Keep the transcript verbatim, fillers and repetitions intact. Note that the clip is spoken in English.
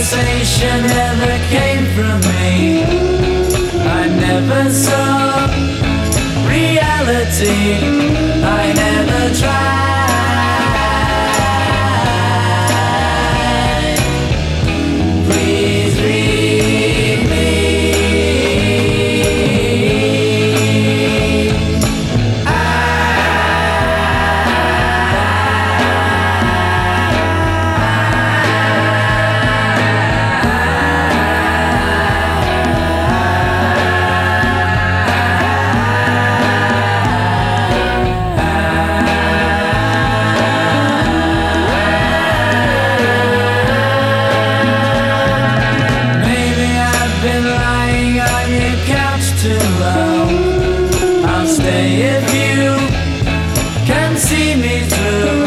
relaxation never came from me. I never saw reality, I never tried. Please read me. Too long, I'll stay if you can see me through.